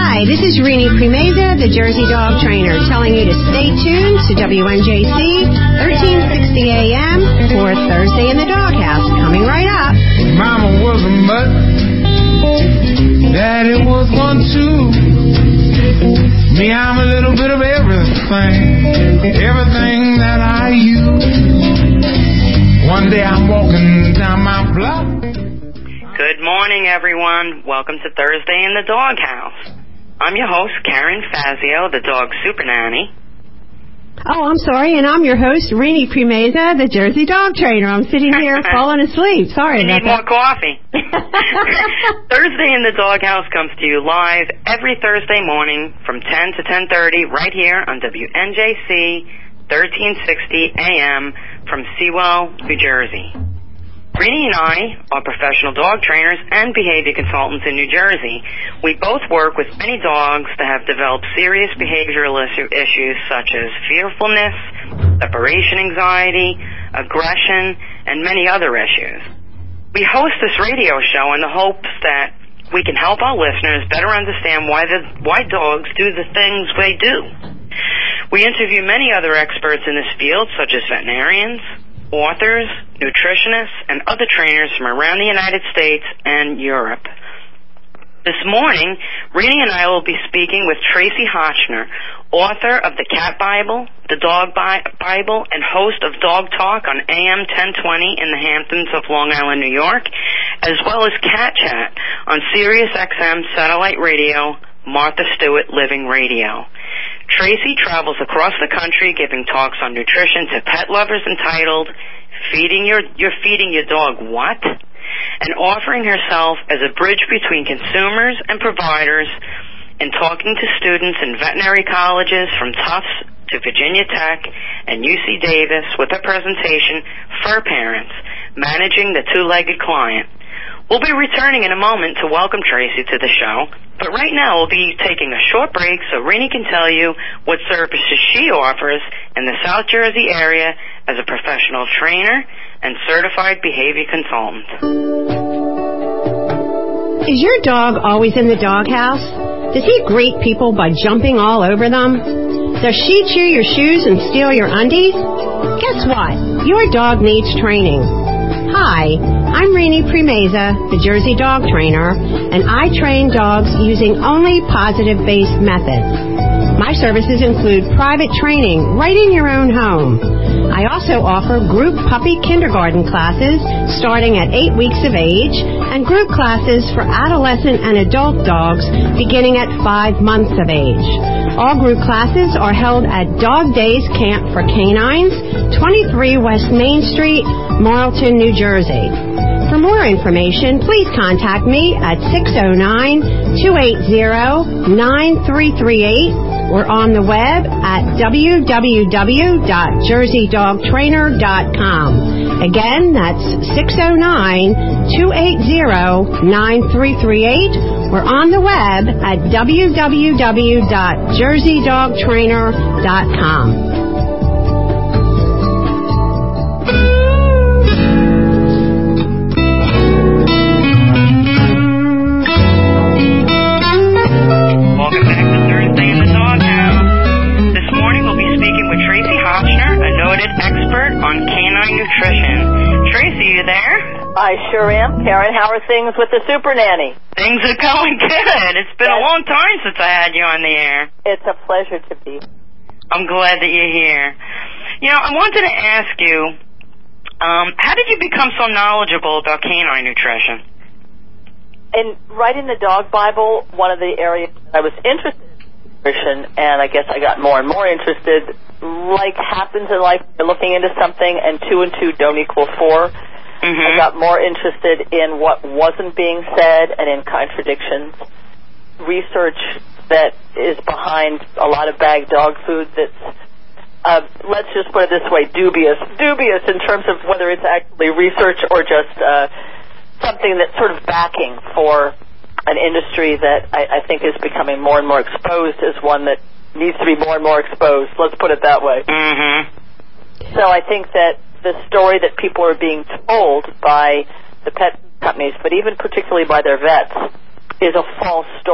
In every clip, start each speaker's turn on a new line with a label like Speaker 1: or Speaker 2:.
Speaker 1: Hi, this is Rini Primeza, the Jersey Dog Trainer, telling you to stay tuned to WNJC 1360 AM for Thursday in the Doghouse. Coming right up.
Speaker 2: Mama was a mutt, Daddy was one too. Me, I'm a little bit of everything that I use. One day I'm walking down my block.
Speaker 3: Good morning, everyone. Welcome to Thursday in the Doghouse. I'm your host, Karen Fazio, the dog super nanny.
Speaker 1: Oh, I'm sorry, and I'm your host, Rini Primeza, the Jersey Dog Trainer. I'm sitting here falling asleep. Sorry
Speaker 3: you
Speaker 1: about
Speaker 3: need more coffee. Thursday in the Doghouse comes to you live every Thursday morning from 10 to 10:30 right here on WNJC 1360 AM from Sewell, New Jersey. Rini and I are professional dog trainers and behavior consultants in New Jersey. We both work with many dogs that have developed serious behavioral issues such as fearfulness, separation anxiety, aggression, and many other issues. We host this radio show in the hopes that we can help our listeners better understand why dogs do the things they do. We interview many other experts in this field, such as veterinarians, authors, nutritionists, and other trainers from around the United States and Europe. This morning, Rini and I will be speaking with Tracy Hotchner, author of The Cat Bible, The Dog Bible, and host of Dog Talk on AM 1020 in the Hamptons of Long Island, New York, as well as Cat Chat on Sirius XM satellite radio, Martha Stewart Living Radio. Tracy travels across the country giving talks on nutrition to pet lovers entitled You're Feeding Your Dog What? And offering herself as a bridge between consumers and providers in talking to students in veterinary colleges from Tufts to Virginia Tech and UC Davis with a presentation, Fur Parents, Managing the Two-Legged Client. We'll be returning in a moment to welcome Tracy to the show, but right now we'll be taking a short break so Rini can tell you what services she offers in the South Jersey area as a professional trainer and certified behavior consultant.
Speaker 1: Is your dog always in the doghouse? Does he greet people by jumping all over them? Does she chew your shoes and steal your undies? Guess what? Your dog needs training. Hi, I'm Rini Primeza, the Jersey Dog Trainer, and I train dogs using only positive-based methods. My services include private training right in your own home. I also offer group puppy kindergarten classes starting at 8 weeks of age and group classes for adolescent and adult dogs beginning at 5 months of age. All group classes are held at Dog Days Camp for Canines, 23 West Main Street, Marlton, New Jersey. For more information, please contact me at 609-280-9338 or on the web at www.jerseydogtrainer.com. Again, that's 609-280-9338 or on the web at www.jerseydogtrainer.com.
Speaker 4: I sure am. Karen, how are things with the Super Nanny?
Speaker 3: Things are going good. It's been a long time since I had you on the air.
Speaker 4: It's a pleasure to be.
Speaker 3: I'm glad that you're here. You know, I wanted to ask you, how did you become so knowledgeable about canine nutrition?
Speaker 4: In writing the Dog Bible, one of the areas I was interested in nutrition, and I guess I got more and more interested, like happens in life, you're looking into something and 2 and 2 don't equal 4. I got more interested in what wasn't being said and in contradictions. Research that is behind a lot of bagged dog food that's, let's just put it this way, dubious in terms of whether it's actually research or just something that's sort of backing for an industry that I think is becoming more and more exposed as one that needs to be more and more exposed. Let's put it that way. So I think that the story that people are being told by the pet companies, but even particularly by their vets, is a false story.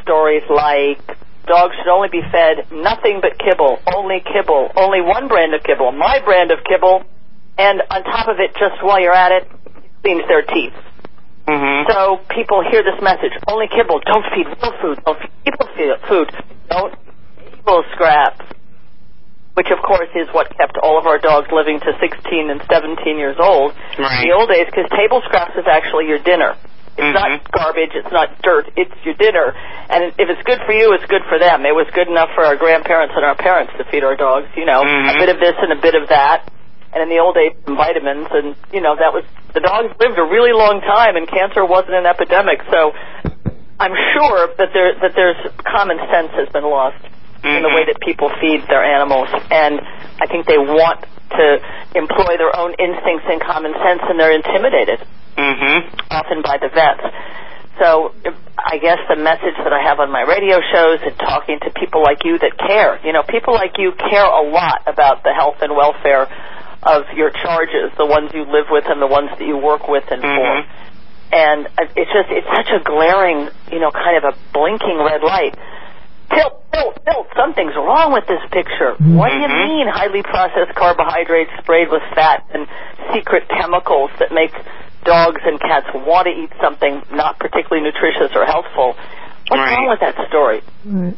Speaker 4: stories like dogs should only be fed nothing but kibble, only one brand of kibble, my brand of kibble, and on top of it, just while you're at it, cleans their teeth.
Speaker 3: Mm-hmm.
Speaker 4: So people hear this message, only kibble, don't feed real food, don't feed people food, don't feed table scraps, which of course is what kept all of our dogs living to 16 and 17 years old
Speaker 3: Right.
Speaker 4: in the old days, because table scraps is actually your dinner. It's not garbage, it's not dirt, it's your dinner. And if it's good for you, it's good for them. It was good enough for our grandparents and our parents to feed our dogs, a bit of this and a bit of that. And in the old days, some vitamins, and, that was, the dogs lived a really long time, and cancer wasn't an epidemic. So I'm sure that there's common sense has been lost in the way that people feed their animals. And I think they want to employ their own instincts and common sense, and they're intimidated. Often by the vets. So I guess the message that I have on my radio shows and talking to people like you that care, people like you care a lot about the health and welfare of your charges, the ones you live with and the ones that you work with and for. And it's such a glaring, kind of a blinking red light. Tilt, something's wrong with this picture. What do you mean highly processed carbohydrates sprayed with fat and secret chemicals that make dogs and cats want to eat something not particularly nutritious or healthful? What's wrong with that story?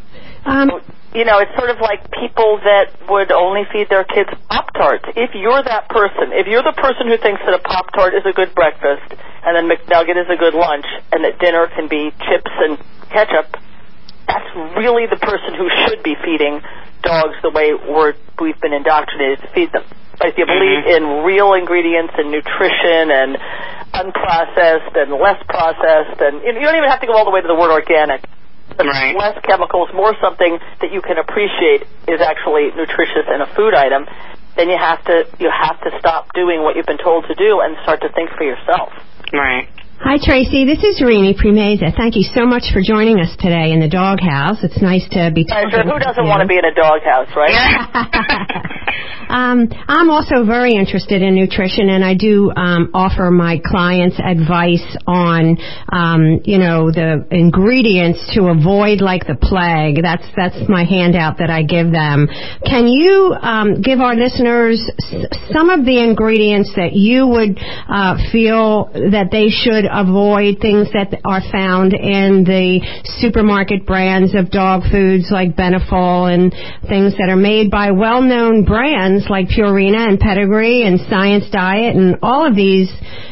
Speaker 4: It's sort of like people that would only feed their kids Pop-Tarts. If you're that person, if you're the person who thinks that a Pop-Tart is a good breakfast and then McNugget is a good lunch and that dinner can be chips and ketchup, that's really the person who should be feeding dogs the way we've been indoctrinated to feed them. But if you believe in real ingredients and nutrition and unprocessed and less processed, and you don't even have to go all the way to the word organic, but less chemicals, more something that you can appreciate is actually nutritious in a food item, then you have to stop doing what you've been told to do and start to think for yourself.
Speaker 3: Right.
Speaker 1: Hi, Tracy. This is Rini Primeza. Thank you so much for joining us today in the doghouse. It's nice to be talking
Speaker 4: to you. Who doesn't want to be in a doghouse, right?
Speaker 1: I'm also very interested in nutrition, and I do offer my clients advice on, the ingredients to avoid like the plague. That's my handout that I give them. Can you give our listeners some of the ingredients that you would feel that they should avoid, things that are found in the supermarket brands of dog foods like Beneful and things that are made by well-known brands like Purina and Pedigree and Science Diet and all of these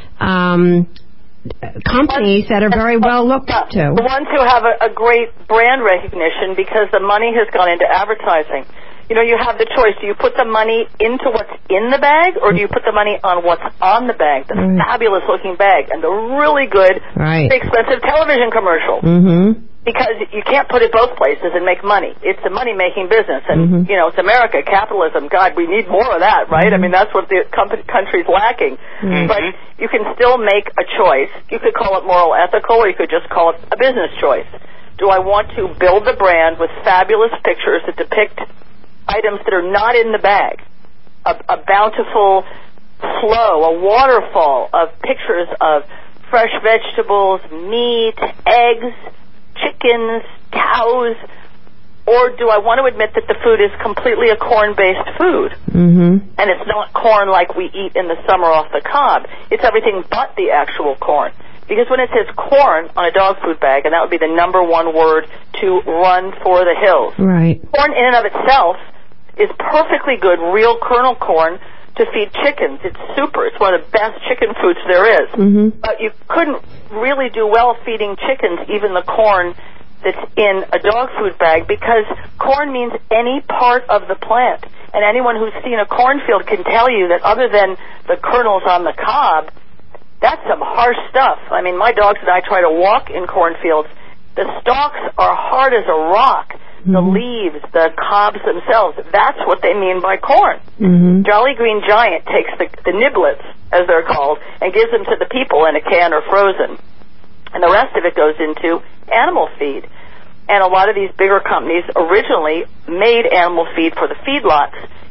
Speaker 1: companies that are very well looked up to?
Speaker 4: The ones who have a great brand recognition because the money has gone into advertising. You have the choice. Do you put the money into what's in the bag, or do you put the money on what's on the bag, the fabulous-looking bag, and the really good, expensive television commercial? Because you can't put it both places and make money. It's a money-making business, and, it's America, capitalism. God, we need more of that, right? I mean, that's what the country's lacking. But you can still make a choice. You could call it moral ethical, or you could just call it a business choice. Do I want to build the brand with fabulous pictures that depict items that are not in the bag, a bountiful flow, a waterfall of pictures of fresh vegetables, meat, eggs, chickens, cows, or do I want to admit that the food is completely a corn-based food? And it's not corn like we eat in the summer off the cob. It's everything but the actual corn. Because when it says corn on a dog food bag, and that would be the number one word to run for the hills. Corn in and of itself is perfectly good, real kernel corn to feed chickens. It's super. It's one of the best chicken foods there is. But you couldn't really do well feeding chickens even the corn that's in a dog food bag, because corn means any part of the plant. And anyone who's seen a cornfield can tell you that other than the kernels on the cob, that's some harsh stuff. I mean, my dogs and I try to walk in cornfields. The stalks are hard as a rock. The leaves, the cobs themselves, that's what they mean by corn. Jolly Green Giant takes the niblets, as they're called, and gives them to the people in a can or frozen. And the rest of it goes into animal feed. And a lot of these bigger companies originally made animal feed for the feedlots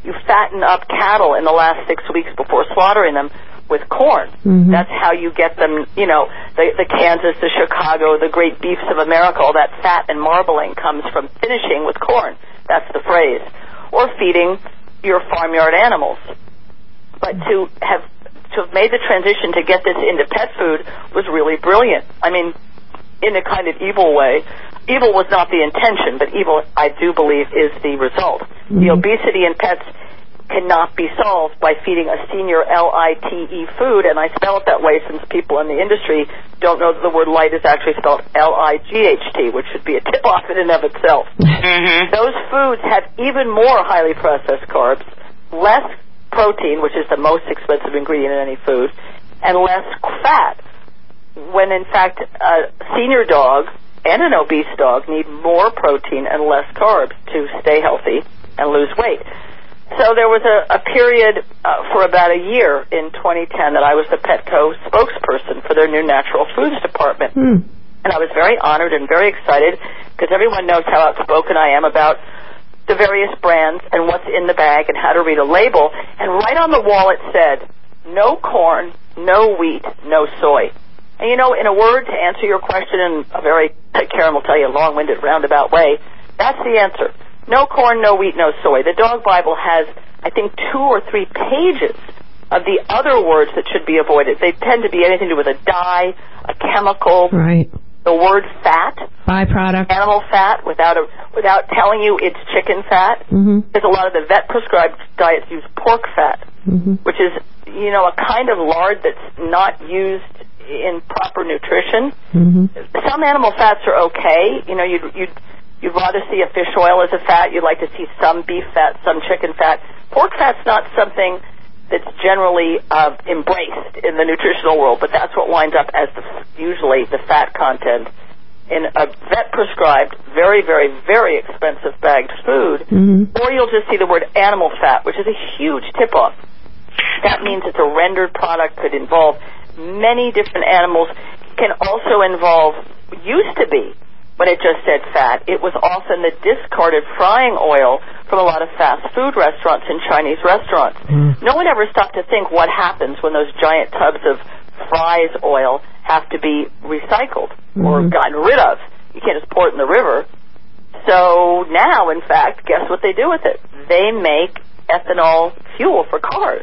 Speaker 4: you fatten up cattle in the last 6 weeks before slaughtering them with corn. That's how you get them, you know, the Kansas, the Chicago, the great beefs of America, all that fat and marbling comes from finishing with corn. That's the phrase. Or feeding your farmyard animals. But to have made the transition to get this into pet food was really brilliant. I mean, in a kind of evil way. Evil was not the intention, but evil, I do believe, is the result. The obesity in pets cannot be solved by feeding a senior LITE food, and I spell it that way since people in the industry don't know that the word light is actually spelled LIGHT, which should be a tip-off in and of itself. Those foods have even more highly processed carbs, less protein, which is the most expensive ingredient in any food, and less fat, when in fact a senior dog and an obese dog need more protein and less carbs to stay healthy and lose weight. So there was a period for about a year in 2010 that I was the Petco spokesperson for their new natural foods department. And I was very honored and very excited because everyone knows how outspoken I am about the various brands and what's in the bag and how to read a label. And right on the wall it said, no corn, no wheat, no soy. And, you know, in a word, to answer your question in a very, Karen will tell you, long-winded, roundabout way, that's the answer. No corn, no wheat, no soy. The Dog Bible has, I think, 2 or 3 pages of the other words that should be avoided. They tend to be anything to do with a dye, a chemical,
Speaker 1: right.
Speaker 4: The word fat,
Speaker 1: byproduct,
Speaker 4: animal fat, without telling you it's chicken fat. Because a lot of the vet-prescribed diets use pork fat, which is, you know, a kind of lard that's not used in proper nutrition. Some animal fats are okay. You know, you'd rather see a fish oil as a fat. You'd like to see some beef fat, some chicken fat. Pork fat's not something that's generally embraced in the nutritional world, but that's what winds up as usually the fat content in a vet-prescribed, very, very, very expensive bagged food. Or you'll just see the word animal fat, which is a huge tip-off. That means it's a rendered product, could involve many different animals, can also involve, used to be, when it just said fat, it was often the discarded frying oil from a lot of fast food restaurants and Chinese restaurants. No one ever stopped to think what happens when those giant tubs of fries oil have to be recycled or gotten rid of. You can't just pour it in the river. So now, in fact, guess what they do with it? They make ethanol fuel for cars.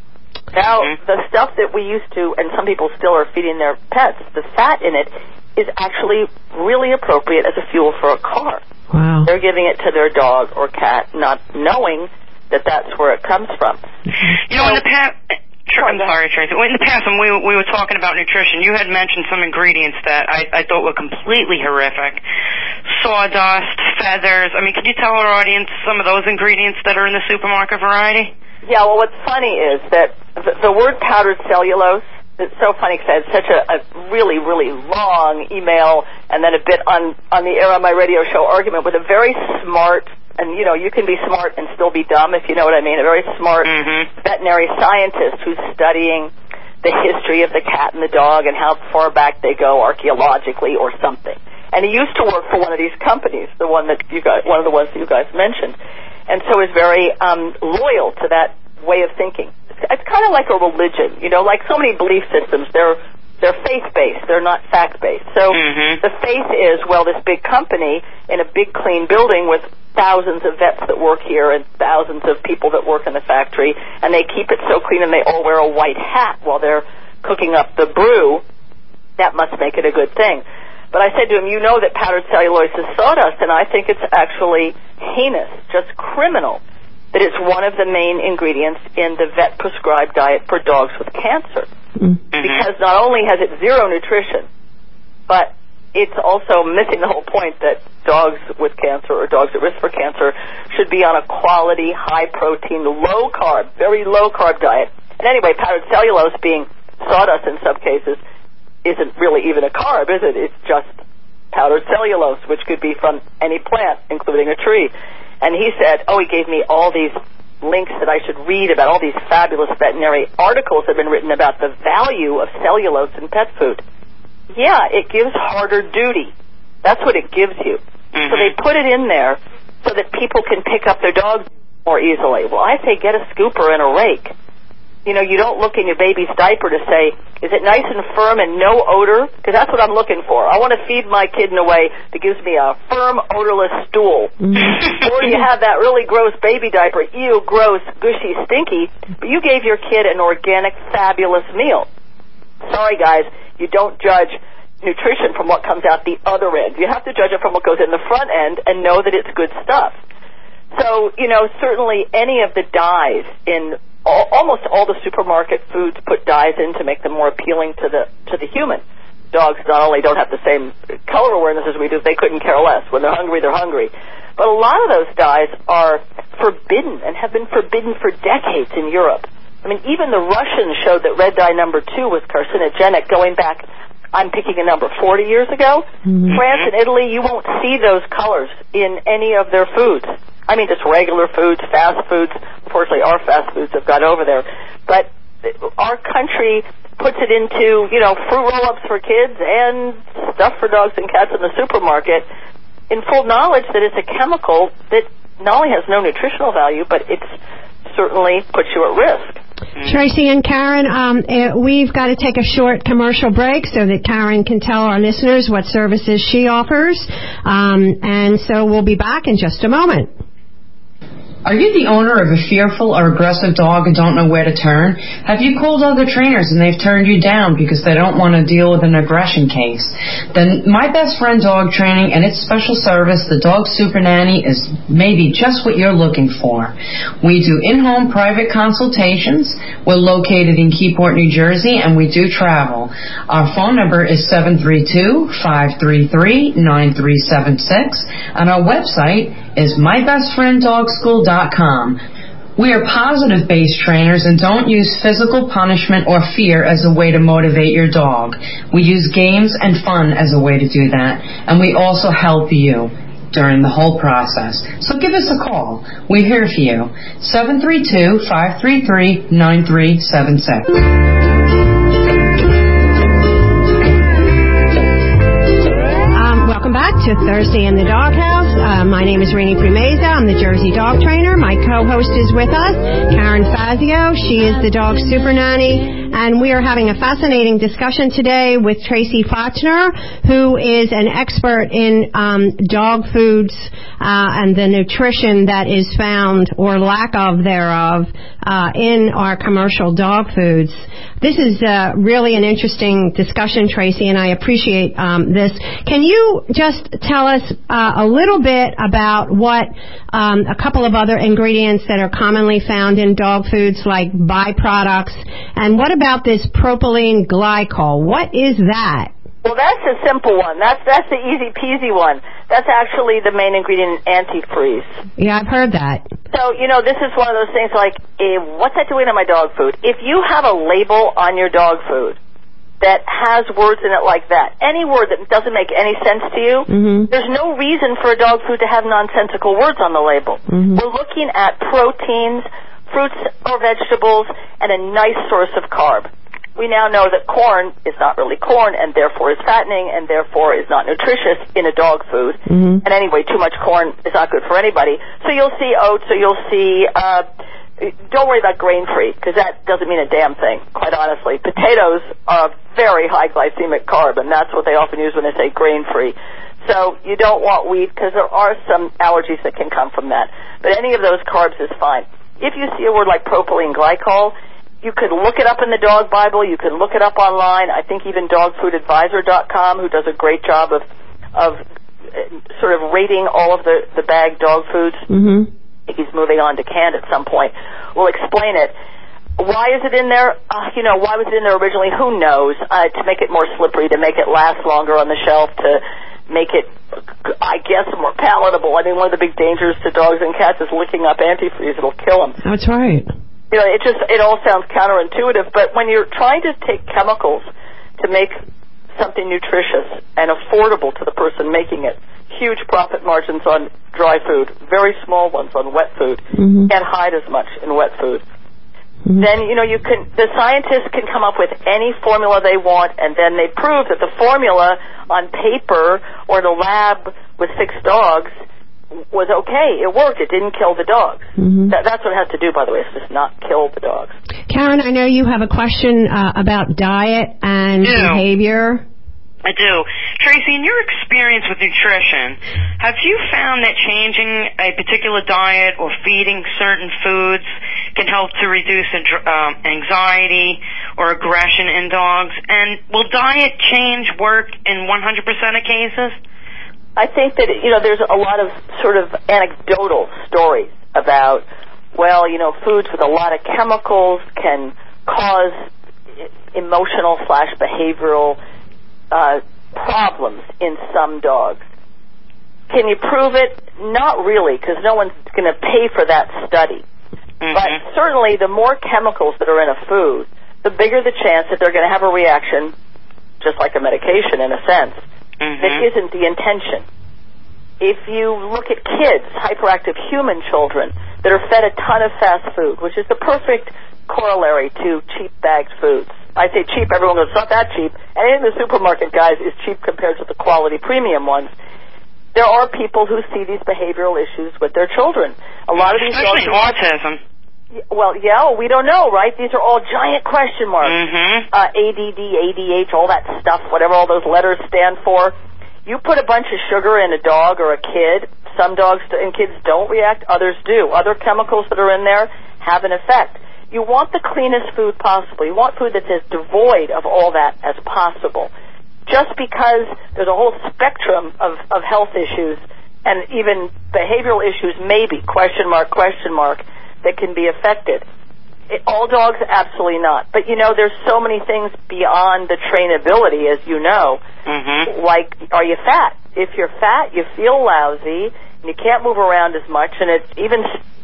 Speaker 4: Now, the stuff that we used to, and some people still are feeding their pets, the fat in it is actually really appropriate as a fuel for a car.
Speaker 1: Wow.
Speaker 4: They're giving it to their dog or cat, not knowing that that's where it comes from.
Speaker 3: You know, in the past... I'm sorry, Tracy. In the past, when we were talking about nutrition, you had mentioned some ingredients that I thought were completely horrific. Sawdust, feathers. I mean, could you tell our audience some of those ingredients that are in the supermarket variety? Yeah, well, what's funny is that the word powdered cellulose, it's so funny because I had such a really, really long email and then a bit on the air on my radio show argument with a very smart, and, you know, you can be smart and still be dumb, if you know what I mean, a very smart veterinary scientist who's studying the history of the cat and the dog and how far back they go archaeologically or something. And he used to work for one of these companies, one of the ones that you guys mentioned, and so is very loyal to that way of thinking. It's kind of like a religion, you know, like so many belief systems. They're faith-based. They're not fact-based. So the faith is, well, this big company in a big clean building with thousands of vets that work here and thousands of people that work in the factory, and they keep it so clean and they all wear a white hat while they're cooking up the brew. That must make it a good thing. But I said to him, you know that powdered cellulose is sawdust, and I think it's actually heinous, just criminal, that it's one of the main ingredients in the vet-prescribed diet for dogs with cancer. Because not only has it zero nutrition, but it's also missing the whole point that dogs with cancer or dogs at risk for cancer should be on a quality, high-protein, low-carb, very low-carb diet. And anyway, powdered cellulose, being sawdust in some cases, isn't really even a carb, is it? It's just powdered cellulose, which could be from any plant, including a tree. And he said, he gave me all these links that I should read about all these fabulous veterinary articles that have been written about the value of cellulose in pet food. Yeah, it gives harder duty. That's what it gives you. So they put it in there so that people can pick up their dogs
Speaker 4: more easily. Well, I say get a scooper and a rake. You know, you don't look in your baby's diaper to say, is it nice and firm and no odor? Because that's what I'm looking for. I want to feed my kid in a way that gives me a firm, odorless stool. Or you have that really gross baby diaper, ew, gross, gushy, stinky, but you gave your kid an organic, fabulous meal. Sorry, guys, you don't judge nutrition from what comes out the other end. You have to judge it from what goes in the front end and know that it's good stuff. So, you know, certainly any of the dyes in almost all the supermarket foods put dyes in to make them more appealing to the human. Dogs not only don't have the same color awareness as we do, they couldn't care less. When they're hungry, they're hungry. But a lot of those dyes are forbidden and have been forbidden for decades in Europe. I mean, even the Russians showed that red dye number 2 was carcinogenic going back, I'm picking a number, 40 years ago. France and Italy, you won't see those colors in any of their foods. I mean, just regular foods, fast foods. Unfortunately, our fast foods have got over there. But our country puts it into, you know, fruit roll-ups for kids and stuff for dogs and cats in the supermarket in full knowledge that it's a chemical that not only has no nutritional value, but it certainly puts you at risk.
Speaker 1: Tracy and Karen, we've got to take a short commercial break so that Karen can tell our listeners what services she offers. And so we'll be back in just a moment.
Speaker 5: Are you the owner of a fearful or aggressive dog and don't know where to turn? Have you called other trainers and they've turned you down because they don't want to deal with an aggression case? Then My Best Friend Dog Training and its special service, the Dog Super Nanny, is maybe just what you're looking for. We do in-home private consultations. We're located in Keyport, New Jersey, and we do travel. Our phone number is 732-533-9376, and our website is mybestfrienddogschool.com. We are positive-based trainers and don't use physical punishment or fear as a way to motivate your dog. We use games and fun as a way to do that, and we also help you during the whole process. So give us a call. We're here for you. 732-533-9376.
Speaker 1: Welcome back to Thursday in the Doghouse. My name is Rainey Premeza. I'm the Jersey dog trainer. My co-host is with us, Karen Fazio. She is the dog super nanny. And we are having a fascinating discussion today with Tracy Fochner, who is an expert in dog foods and the nutrition that is found, or lack of thereof, in our commercial dog foods. This is really an interesting discussion, Tracy, and I appreciate this. Can you just tell us a little bit about what a couple of other ingredients that are commonly found in dog foods, like byproducts, and what about this propylene glycol? What is that?
Speaker 4: Well, that's a simple one. That's the easy peasy one. That's actually the main ingredient in antifreeze.
Speaker 1: Yeah, I've heard that.
Speaker 4: So, you know, this is one of those things like, what's that doing on my dog food? If you have a label on your dog food that has words in it like that, any word that doesn't make any sense to you, there's no reason for a dog food to have nonsensical words on the label. We're looking at proteins, fruits or vegetables, and a nice source of carb. We now know that corn is not really corn and therefore is fattening and therefore is not nutritious in a dog food. And anyway, too much corn is not good for anybody. So you'll see oats, or you'll see, don't worry about grain-free, because that doesn't mean a damn thing, quite honestly. Potatoes are a very high glycemic carb, and that's what they often use when they say grain-free. So you don't want wheat, because there are some allergies that can come from that. But any of those carbs is fine. If you see a word like propylene glycol, you could look it up in the Dog Bible. You can look it up online. I think even dogfoodadvisor.com, who does a great job of sort of rating all of the bagged dog foods. He's moving on to canned at some point. We'll explain it. Why is it in there? Why was it in there originally? Who knows? To make it more slippery, to make it last longer on the shelf, to make it, I guess, more palatable. I mean, one of the big dangers to dogs and cats is licking up antifreeze. It'll kill them.
Speaker 1: That's right.
Speaker 4: You know, it all sounds counterintuitive, but when you're trying to take chemicals to make something nutritious and affordable to the person making it, huge profit margins on dry food, very small ones on wet food, can't hide as much in wet food. Then, the scientists can come up with any formula they want, and then they prove that the formula on paper or in a lab with 6 dogs was okay. It worked. It didn't kill the dogs.
Speaker 1: Mm-hmm.
Speaker 4: That's what it has to do, by the way. It's just not kill the dogs.
Speaker 1: Karen, I know you have a question about diet and behavior.
Speaker 3: I do. Tracy, in your experience with nutrition, have you found that changing a particular diet or feeding certain foods can help to reduce anxiety or aggression in dogs? And will diet change work in 100% of cases?
Speaker 4: I think that, there's a lot of sort of anecdotal stories about, foods with a lot of chemicals can cause emotional/behavioral problems in some dogs. Can you prove it? Not really, because no one's going to pay for that study. Mm-hmm. But certainly the more chemicals that are in a food, the bigger the chance that they're going to have a reaction, just like a medication in a sense, that isn't the intention. If you look at kids, hyperactive human children, that are fed a ton of fast food, which is the perfect corollary to cheap bagged foods. I say cheap, everyone goes, it's not that cheap. Anything in the supermarket, guys, is cheap compared to the quality premium ones. There are people who see these behavioral issues with their children. A lot of these dogs...
Speaker 3: Especially autism.
Speaker 4: Well, we don't know, right? These are all giant question marks. ADD, ADH, all that stuff, whatever all those letters stand for. You put a bunch of sugar in a dog or a kid, some dogs and kids don't react, others do. Other chemicals that are in there have an effect. You want the cleanest food possible. You want food that's as devoid of all that as possible. Just because there's a whole spectrum of health issues and even behavioral issues, maybe, question mark, that can be affected. All dogs, absolutely not. But, there's so many things beyond the trainability, as you know. Like, are you fat? If you're fat, you feel lousy, and you can't move around as much, and it's even...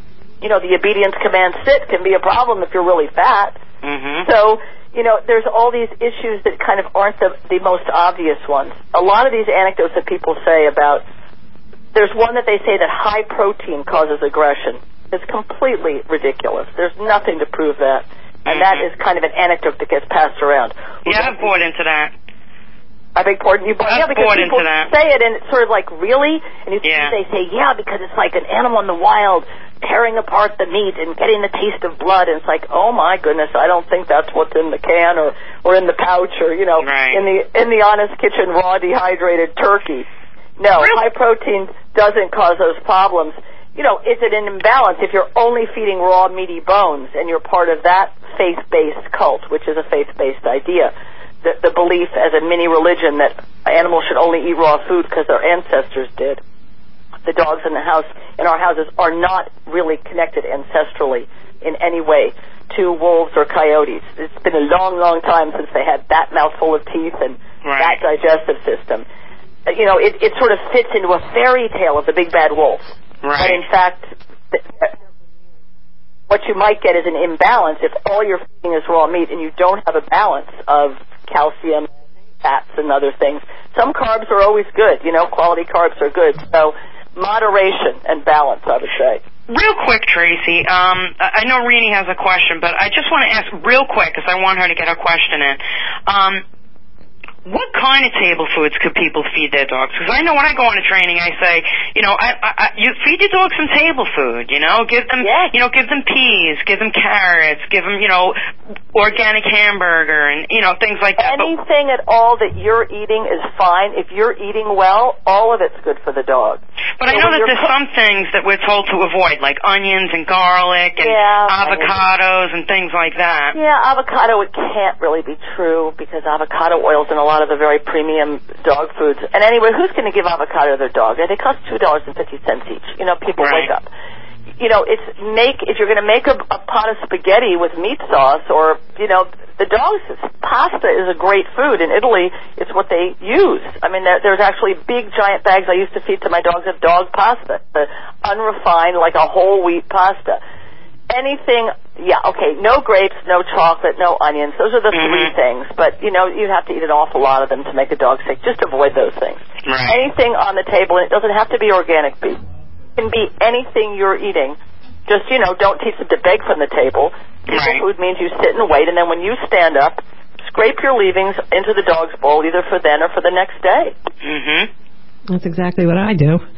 Speaker 4: the obedience command sit can be a problem if you're really fat. So, there's all these issues that kind of aren't the most obvious ones. A lot of these anecdotes that people say about, there's one that they say that high protein causes aggression. It's completely ridiculous. There's nothing to prove that. And that is kind of an anecdote that gets passed around.
Speaker 3: Yeah, I've bought into that.
Speaker 4: I beg pardon?
Speaker 3: I've
Speaker 4: because
Speaker 3: bought
Speaker 4: people
Speaker 3: into that.
Speaker 4: say it and it's sort of like, really? And they say, because it's like an animal in the wild tearing apart the meat and getting the taste of blood. And it's like, oh my goodness, I don't think that's what's in the can or in the pouch or, in the Honest Kitchen raw dehydrated turkey. No, high protein doesn't cause those problems. Is it an imbalance if you're only feeding raw meaty bones and you're part of that faith-based cult, which is a faith-based idea? The belief as a mini religion that animals should only eat raw food because their ancestors did. The dogs in our houses are not really connected ancestrally in any way to wolves or coyotes. It's been a long, long time since they had that mouthful of teeth and that digestive system. It sort of fits into a fairy tale of the big bad wolf. But in fact, what you might get is an imbalance if all you're feeding is raw meat and you don't have a balance of calcium, fats, and other things. Some carbs are always good. Quality carbs are good. So moderation and balance, I would say.
Speaker 3: Real quick, Tracy, I know Renee has a question, but I just want to ask real quick because I want her to get her question in. What kind of table foods could people feed their dogs? Because I know when I go on a training, I say, you feed your dog some table food. Give them, give them peas, give them carrots, give them, organic hamburger, and things like that.
Speaker 4: Anything at all that you're eating is fine. If you're eating well, all of it's good for the dog.
Speaker 3: But I know that there's some things that we're told to avoid, like onions and garlic and avocados and things like that. Yeah,
Speaker 4: avocado, it can't really be true because avocado oil's in a lot of the very premium dog foods. And anyway, who's going to give avocado to their dog? They cost $2.50 each. People wake up. If you're going to make a pot of spaghetti with meat sauce or, the dog's pasta is a great food. In Italy, it's what they use. I mean, there's actually big, giant bags I used to feed to my dogs of dog pasta, the unrefined, like a whole wheat pasta. Anything, no grapes, no chocolate, no onions. Those are the three things. But, you'd have to eat an awful lot of them to make a dog sick. Just avoid those things. Anything on the table, and it doesn't have to be organic beef. It can be anything you're eating. Just, don't teach them to beg from the table. Table food means you sit and wait, and then when you stand up, scrape your leavings into the dog's bowl, either for then or for the next day.
Speaker 1: That's exactly what I do.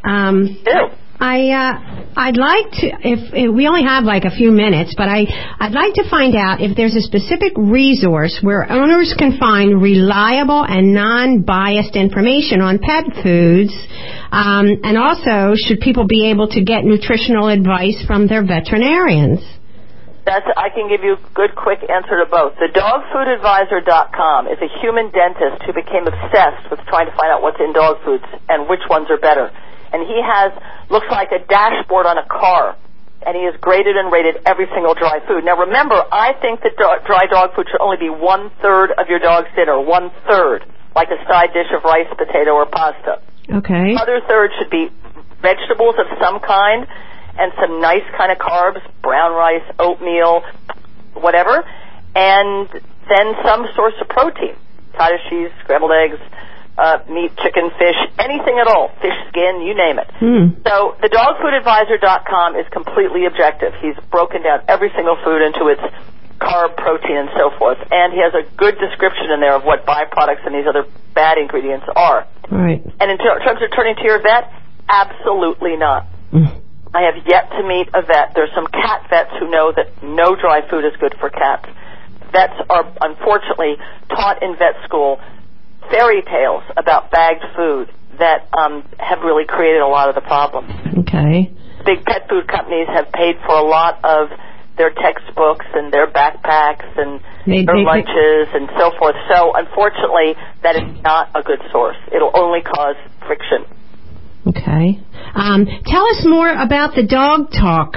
Speaker 1: I'd like to, if we only have like a few minutes, but I'd like to find out if there's a specific resource where owners can find reliable and non-biased information on pet foods, and also should people be able to get nutritional advice from their veterinarians?
Speaker 4: I can give you a good, quick answer to both. The dogfoodadvisor.com is a human dentist who became obsessed with trying to find out what's in dog foods and which ones are better. And he looks like a dashboard on a car, and he has graded and rated every single dry food. Now remember, I think that dry dog food should only be 1/3 of your dog's dinner, 1/3, like a side dish of rice, potato, or pasta.
Speaker 1: Okay.
Speaker 4: Other third should be vegetables of some kind, and some nice kind of carbs, brown rice, oatmeal, whatever, and then some source of protein, cottage cheese, scrambled eggs, meat, chicken, fish, anything at all, fish skin, you name it. So the dogfoodadvisor.com is completely objective. He's broken down every single food into its carb, protein, and so forth, and he has a good description in there of what byproducts and these other bad ingredients are.
Speaker 1: Right.
Speaker 4: And in terms of turning to your vet, absolutely not. I have yet to meet a vet. There's some cat vets who know that no dry food is good for cats. Vets are unfortunately taught in vet school fairy tales about bagged food that have really created a lot of the problems.
Speaker 1: Okay.
Speaker 4: Big pet food companies have paid for a lot of their textbooks and their backpacks and their lunches and so forth. So unfortunately, that is not a good source. It'll only cause friction.
Speaker 1: Okay. Tell us more about the Dog Talk.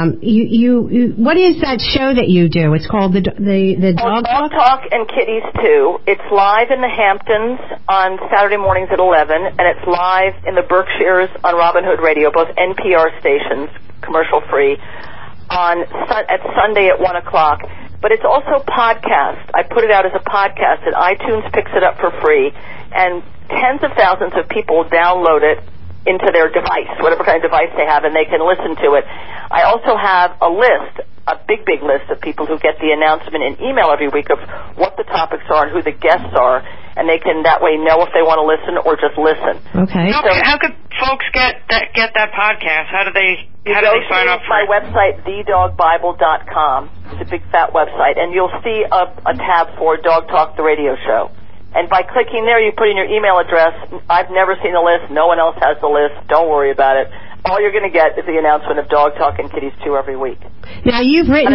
Speaker 1: You what is that show that you do? It's called the Dog Talk?
Speaker 4: Dog Talk and Kitties too. It's live in the Hamptons on Saturday mornings at 11, and it's live in the Berkshires on Robin Hood Radio, both NPR stations, commercial free, at Sunday at 1 o'clock. But it's also podcast. I put it out as a podcast, and iTunes picks it up for free, and tens of thousands of people download it into their device, whatever kind of device they have, and they can listen to it. I also have a list, a big list of people who get the announcement in email every week of what the topics are and who the guests are, and they can that way know if they want to listen or just listen.
Speaker 1: Okay.
Speaker 3: How could folks get that podcast? How do they sign up for
Speaker 4: my website, thedogbible.com. It's a big fat website, and you'll see a tab for Dog Talk, the radio show. And by clicking there, you put in your email address. I've never seen the list. No one else has the list. Don't worry about it. All you're going to get is the announcement of Dog Talk and Kitties 2 every week.
Speaker 1: Now, you've written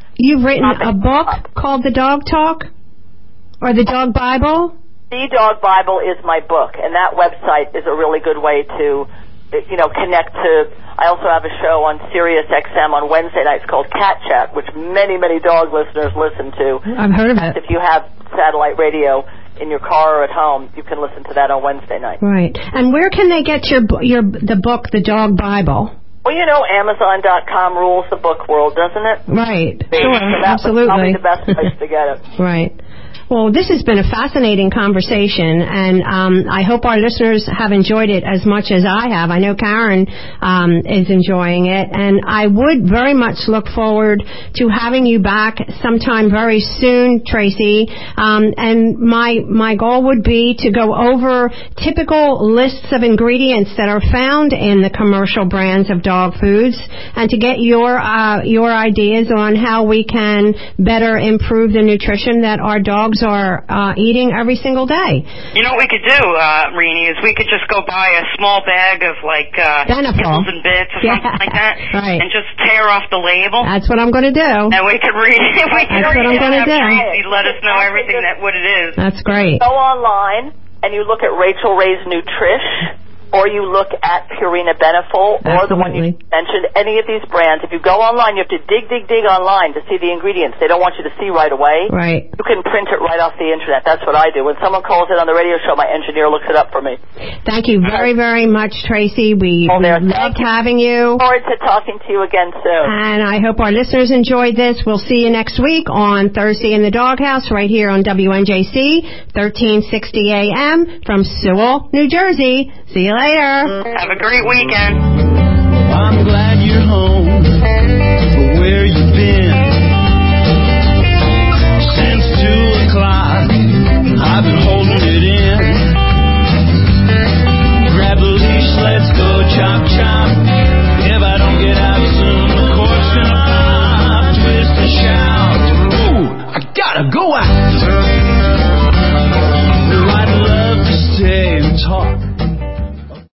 Speaker 1: a book called The Dog Talk? Or The Dog Bible?
Speaker 4: The Dog Bible is my book, and that website is a really good way to, connect to. I also have a show on Sirius XM on Wednesday nights called Cat Chat, which many dog listeners listen to.
Speaker 1: I've heard of it.
Speaker 4: If you have satellite radio in your car or at home, you can listen to that on Wednesday night.
Speaker 1: Right. And where can they get the book, The Dog Bible?
Speaker 4: Well, Amazon.com rules the book world, doesn't it?
Speaker 1: Right.
Speaker 4: So
Speaker 1: Absolutely.
Speaker 4: Probably the best place to get it.
Speaker 1: Right. Well, this has been a fascinating conversation, and I hope our listeners have enjoyed it as much as I have. I know Karen is enjoying it, and I would very much look forward to having you back sometime very soon, Tracy. And my goal would be to go over typical lists of ingredients that are found in the commercial brands of dog foods, and to get your ideas on how we can better improve the nutrition that our dogs are eating every single day.
Speaker 3: You know what we could do, Rini, is we could just go buy a small bag of
Speaker 1: Beneful.
Speaker 3: Kibbles and Bits or something like that,
Speaker 1: right,
Speaker 3: and just tear off the label.
Speaker 1: That's what I'm going to do.
Speaker 3: And we could read.
Speaker 1: That's what I'm going to do.
Speaker 3: Tracy let us know everything what it is.
Speaker 1: That's great.
Speaker 4: Go online and you look at Rachel Ray's Nutrish, or you look at Purina Beneful, or the one you mentioned, any of these brands. If you go online, you have to dig online to see the ingredients. They don't want you to see right away.
Speaker 1: Right.
Speaker 4: You can print it right off the Internet. That's what I do. When someone calls it on the radio show, my engineer looks it up for me.
Speaker 1: Thank you very, very much, Tracy. We loved having you.
Speaker 4: Look forward to talking to you again soon.
Speaker 1: And I hope our listeners enjoyed this. We'll see you next week on Thursday in the Doghouse right here on WNJC, 1360 AM from Sewell, New Jersey. See you later.
Speaker 3: Have a great weekend.
Speaker 2: I'm glad you're home.